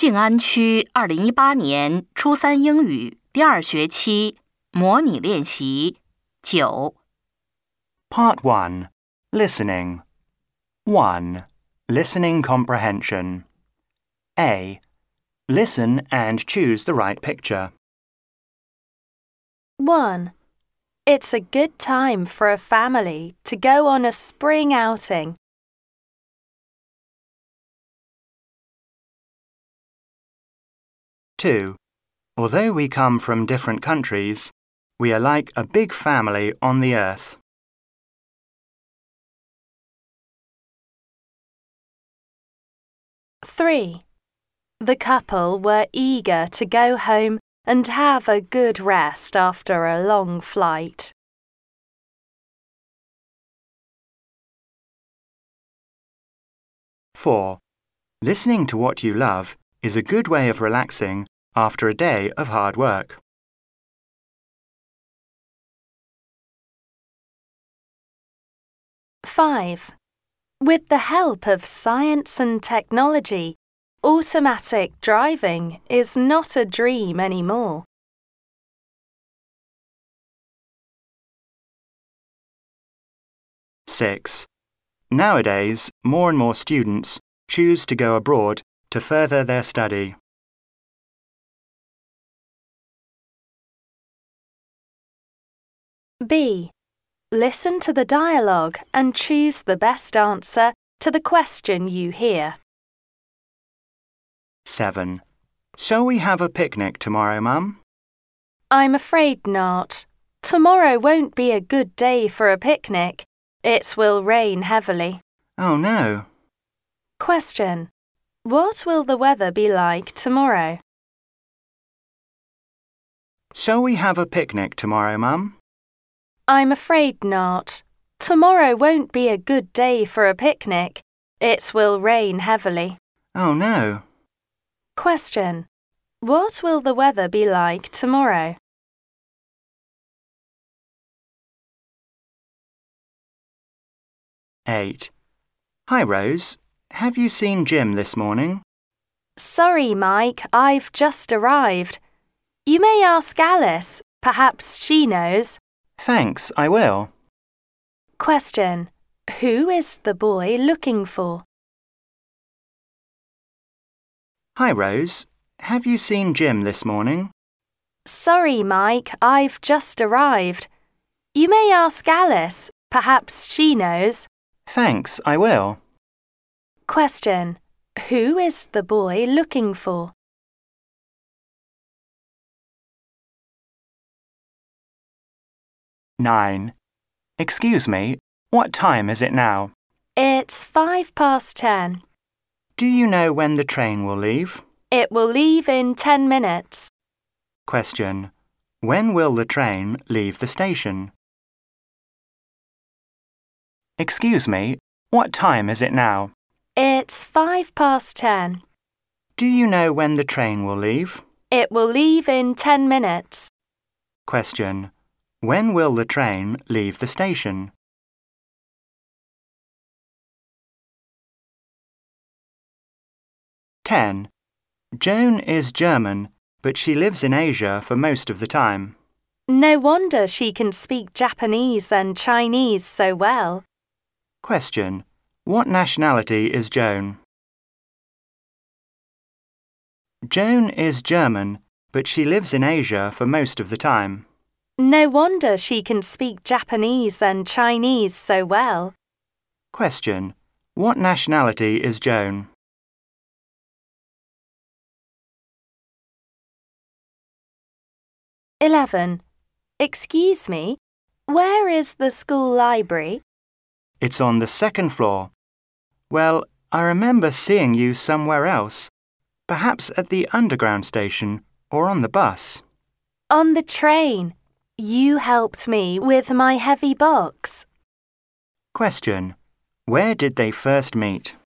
静安区2018年初三英语第2学期模拟练习9。 Part 1. Listening. 1. Listening comprehension. A. Listen and choose the right picture. 1. It's a good time for a family to go on a spring outing. 2. Although we come from different countries, we are like a big family on the earth. 3. The couple were eager to go home and have a good rest after a long flight. 4. Listening to what you love is a good way of relaxing after a day of hard work. 5. With the help of science and technology, automatic driving is not a dream anymore. 6. Nowadays, more and more students choose to go abroad to further their study. B. Listen to the dialogue and choose the best answer to the question you hear. 7. Shall we have a picnic tomorrow, Mum? I'm afraid not. Tomorrow won't be a good day for a picnic. It will rain heavily. Oh no. Question. What will the weather be like tomorrow? Shall we have a picnic tomorrow, Mum? I'm afraid not. Tomorrow won't be a good day for a picnic. It will rain heavily. Oh no. Question. What will the weather be like tomorrow? Eight. Hi, Rose. Have you seen Jim this morning? Sorry, Mike, I've just arrived. You may ask Alice. Perhaps she knows. Thanks, I will. Question. Who is the boy looking for? Hi, Rose. Have you seen Jim this morning? Sorry, Mike, I've just arrived. You may ask Alice. Perhaps she knows. Thanks, I will. Question. Who is the boy looking for? 9. Excuse me, what time is it now? It's 10:05. Do you know when the train will leave? It will leave in 10 minutes. Question. When will the train leave the station? Excuse me, what time is it now? It's 10:05. Do you know when the train will leave? It will leave in 10 minutes. Question. When will the train leave the station? 10. Joan is German, but she lives in Asia for most of the time. No wonder she can speak Japanese and Chinese so well. Question. What nationality is Joan? Joan is German, but she lives in Asia for most of the time. No wonder she can speak Japanese and Chinese so well. Question. What nationality is Joan? (11) Excuse me, where is the school library? It's on the second floor. Well, I remember seeing you somewhere else, perhaps at the underground station or on the bus. On the train. You helped me with my heavy box. Question. Where did they first meet?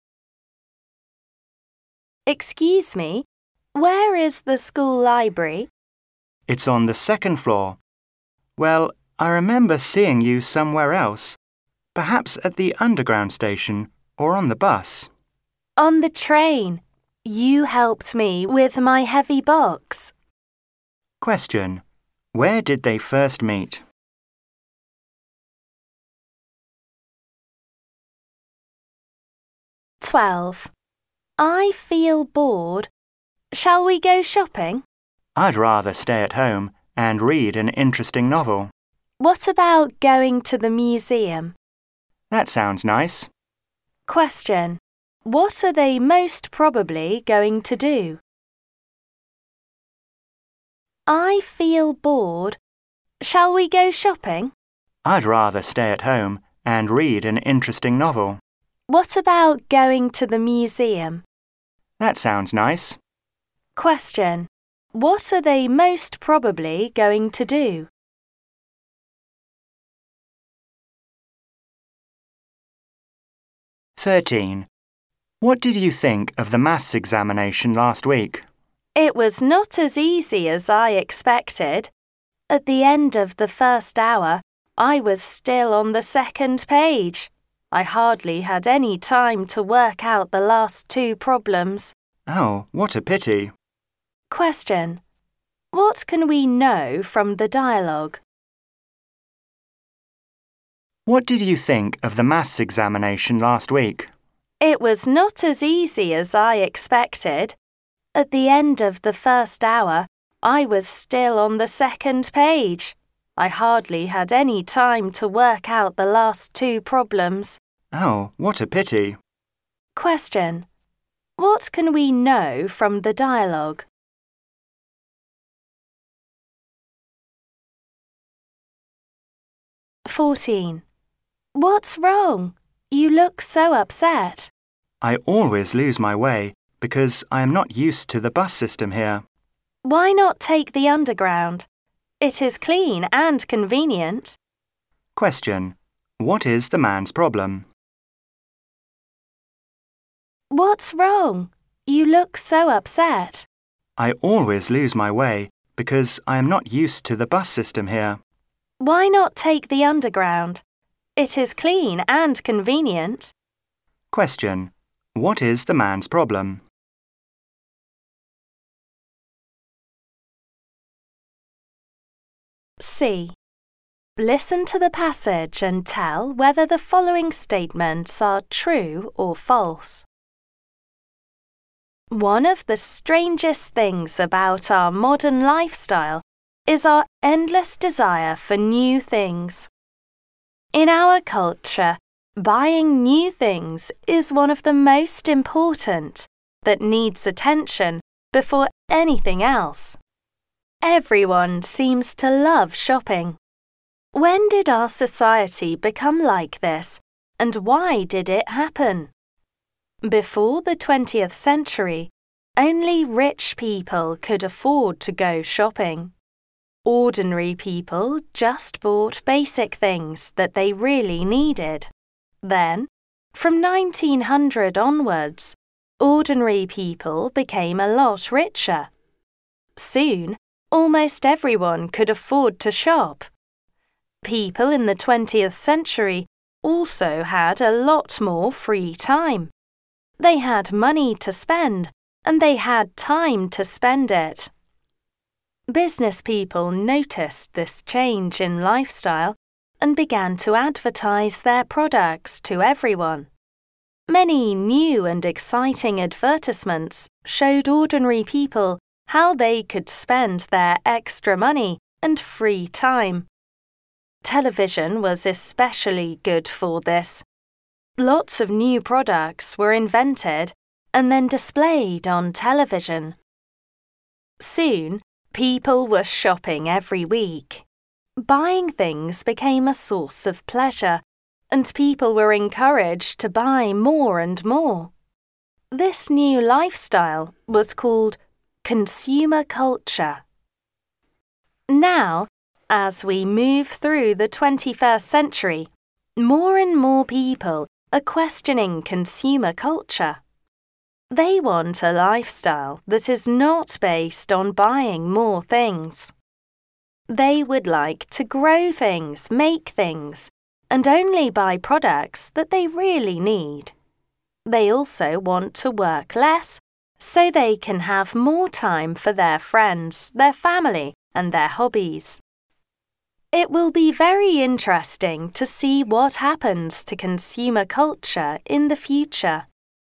Excuse me, where is the school library? It's on the second floor. Well, I remember seeing you somewhere else, perhaps at the underground station or on the bus. On the train. You helped me with my heavy box. Question. Where did they first meet? "12. I feel bored. Shall we go shopping? I'd rather stay at home and read an interesting novel. What about going to the museum?" That sounds nice. Question. What are they most probably going to do? "I feel bored. Shall we go shopping? I'd rather stay at home and read an interesting novel. What about going to the museum?" That sounds nice. Question. What are they most probably going to do? (13) What did you think of the maths examination last week? It was not as easy as I expected. At the end of the first hour, I was still on the second page. I hardly had any time to work out the last two problems. Oh, what a pity. Question. What can we know from the dialogue? What did you think of the maths examination last week? It was not as easy as I expected. At the end of the first hour, I was still on the second page. I hardly had any time to work out the last two problems. Oh, what a pity. Question. What can we know from the dialogue? (14) What's wrong? You look so upset. I always lose my way because I am not used to the bus system here. Why not take the underground? It is clean and convenient. Question. What is the man's problem? What's wrong? You look so upset. I always lose my way because I am not used to the bus system here. Why not take the underground? It is clean and convenient. Question. What is the man's problem? C. Listen to the passage and tell whether the following statements are true or false. One of the strangest things about our modern lifestyle is our endless desire for new things. In our culture, buying new things is one of the most important that needs attention before anything else. Everyone seems to love shopping. When did our society become like this, and why did it happen? Before the 20th century, only rich people could afford to go shopping. Ordinary people just bought basic things that they really needed. Then, from 1900 onwards, ordinary people became a lot richer. Soon, almost everyone could afford to shop. People in the 20th century also had a lot more free time. They had money to spend, and they had time to spend it. Business people noticed this change in lifestyle and began to advertise their products to everyone. Many new and exciting advertisements showed ordinary people how they could spend their extra money and free time. Television was especially good for this. Lots of new products were invented and then displayed on television. Soon, people were shopping every week. Buying things became a source of pleasure, and people were encouraged to buy more and more. This new lifestyle was called consumer culture. Now, as we move through the 21st century, more and more people are questioning consumer culture. They want a lifestyle that is not based on buying more things. They would like to grow things, make things, and only buy products that they really need. They also want to work less so they can have more time for their friends, their family, and their hobbies. It will be very interesting to see what happens to consumer culture in the future.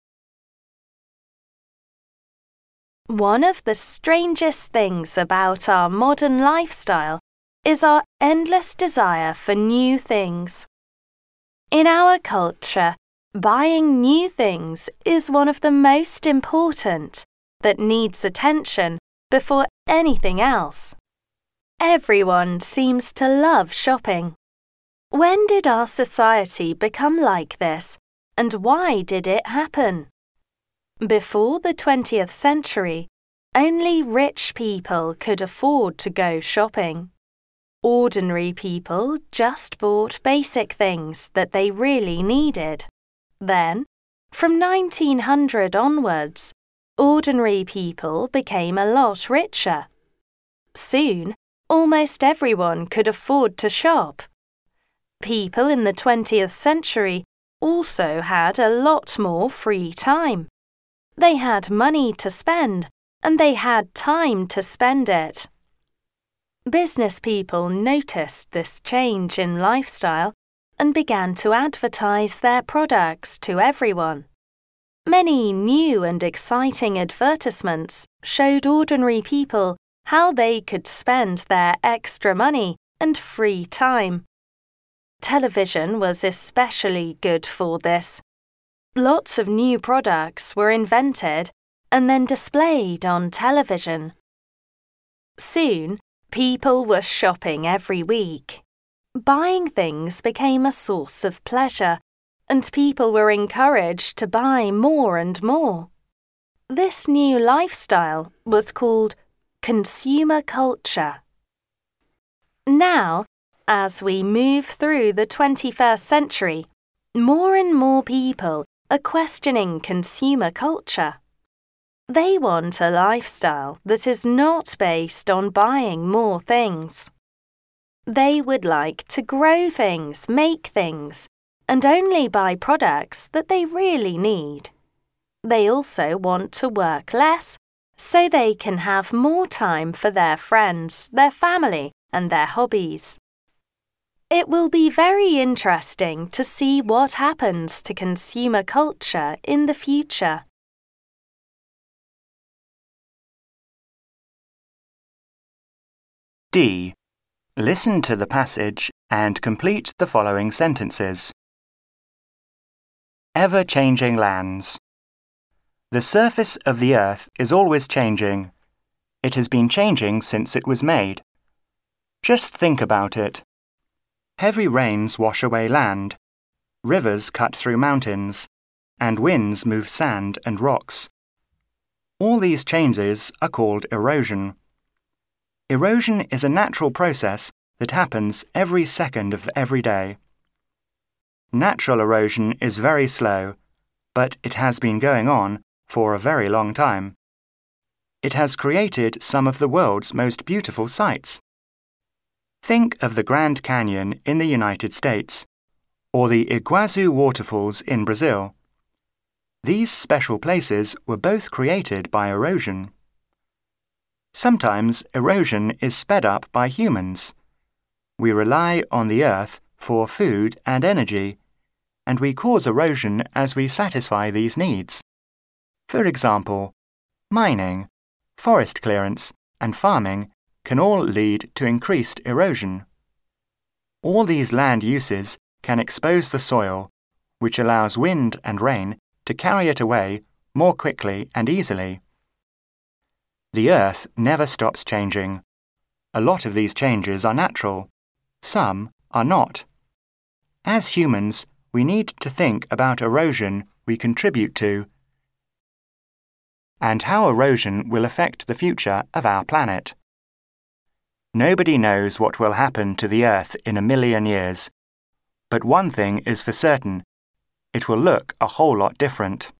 One of the strangest things about our modern lifestyle is our endless desire for new things. In our culture, buying new things is one of the most important that needs attention before anything else. Everyone seems to love shopping. When did our society become like this, and why did it happen? Before the 20th century, only rich people could afford to go shopping. Ordinary people just bought basic things that they really needed. Then, from 1900 onwards, ordinary people became a lot richer. Soon, almost everyone could afford to shop. People in the 20th century also had a lot more free time. They had money to spend, and they had time to spend it. Business people noticed this change in lifestyle and began to advertise their products to everyone. Many new and exciting advertisements showed ordinary people how they could spend their extra money and free time. Television was especially good for this. Lots of new products were invented and then displayed on television. Soon, people were shopping every week. Buying things became a source of pleasure, and people were encouraged to buy more and more. This new lifestyle was called consumer culture. Now, as we move through the 21st century, more and more people are questioning consumer culture. They want a lifestyle that is not based on buying more things. They would like to grow things, make things, and only buy products that they really need. They also want to work less, so they can have more time for their friends, their family, and their hobbies. It will be very interesting to see what happens to consumer culture in the future. D. Listen to the passage and complete the following sentences. Ever-changing lands. The surface of the earth is always changing. It has been changing since it was made. Just think about it. Heavy rains wash away land, rivers cut through mountains, and winds move sand and rocks. All these changes are called erosion. Erosion is a natural process that happens every second of every day. Natural erosion is very slow, but it has been going on for a very long time. It has created some of the world's most beautiful sights. Think of the Grand Canyon in the United States, or the Iguazu waterfalls in Brazil. These special places were both created by erosion. Sometimes erosion is sped up by humans. We rely on the earth for food and energy, and we cause erosion as we satisfy these needs. For example, mining, forest clearance, and farming can all lead to increased erosion. All these land uses can expose the soil, which allows wind and rain to carry it away more quickly and easily. The earth never stops changing. A lot of these changes are natural. Some are not. As humans, we need to think about erosion we contribute to and how erosion will affect the future of our planet. Nobody knows what will happen to the Earth in 1,000,000 years, but one thing is for certain: it will look a whole lot different.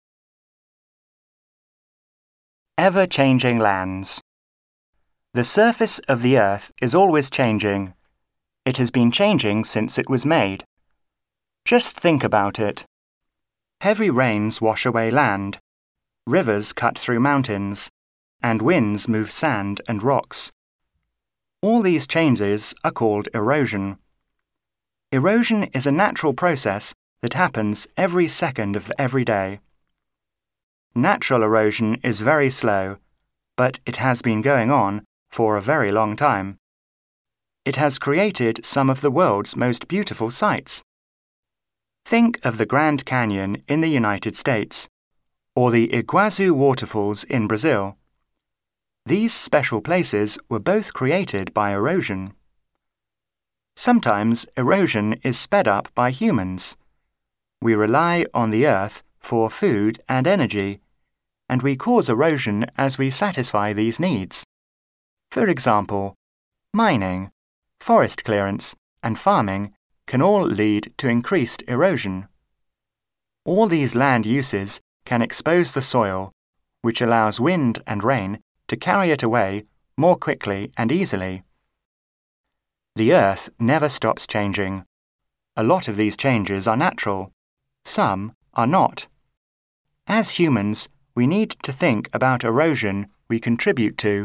Ever-changing lands. The surface of the Earth is always changing. It has been changing since it was made. Just think about it. Heavy rains wash away land. Rivers cut through mountains, and winds move sand and rocks. All these changes are called erosion. Erosion is a natural process that happens every second of every day. Natural erosion is very slow, but it has been going on for a very long time. It has created some of the world's most beautiful sights. Think of the Grand Canyon in the United States, or the Iguazu waterfalls in Brazil. These special places were both created by erosion. Sometimes erosion is sped up by humans. We rely on the earth for food and energy, and we cause erosion as we satisfy these needs. For example, mining, forest clearance, and farming can all lead to increased erosion. All these land uses can expose the soil, which allows wind and rain to carry it away more quickly and easily. The earth never stops changing. A lot of these changes are natural. Some are not. As humans, we need to think about erosion we contribute to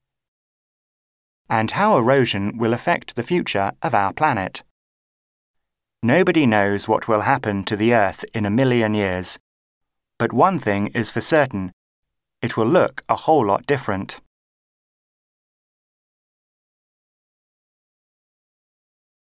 and how erosion will affect the future of our planet. Nobody knows what will happen to the earth in 1,000,000 years, but one thing is for certain: it will look a whole lot different.